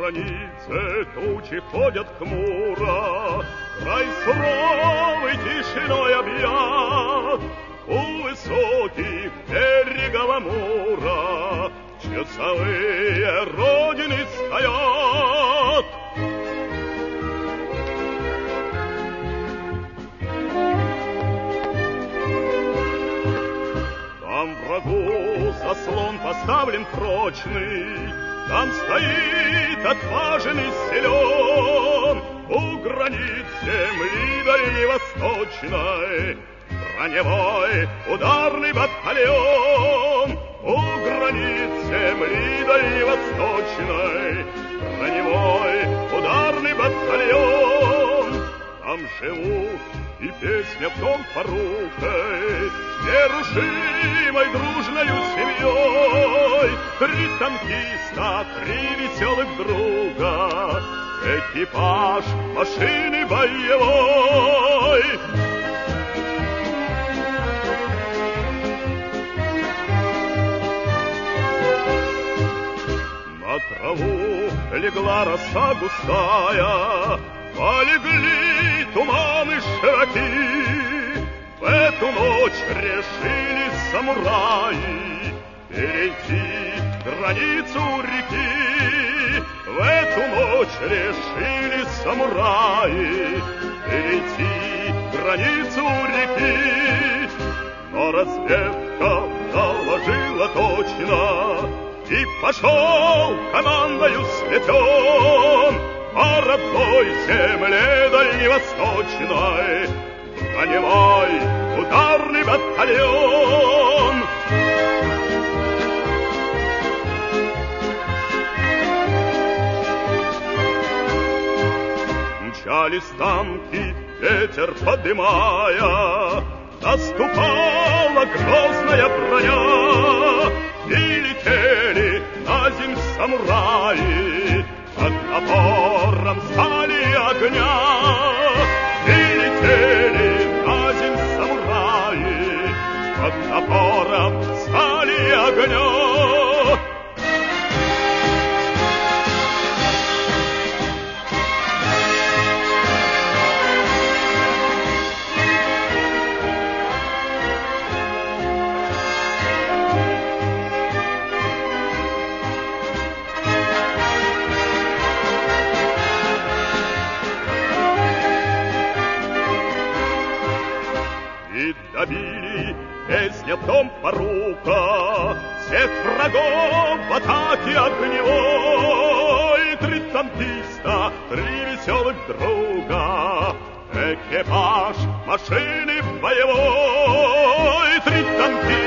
границе тучи ходят хмуро, край суровый тишиной объят. У высоких берегов Амура часовые родины стоят. Там врагу заслон поставлен прочный, там стоит отважен и силен. У границ земли дальневосточной броневой ударный батальон. У границ земли дальневосточной броневой ударный батальон. Там живут, и песня в том порукой, нерушимой дружною семьей. 3 танкиста, 3 веселых друга, экипаж машины боевой. На траву легла роса густая, полегли туманы широки. В эту ночь решили самураи перейти границу реки. В эту ночь решили самураи перейти границу реки. Но разведка доложила точно, и пошел командою сметен по родной земле дальневосточной броневой ударный батальон. Мчались танки, ветер подымая, наступала грозная броня, и летели на земь самураи под напором стали огня. И летели на земь самураи под напором стали огня. Добили, песня в том порука, всех врагов в атаке огневой. 3 танкиста, 3 веселых друга, экипаж машины боевой. 3 танкиста.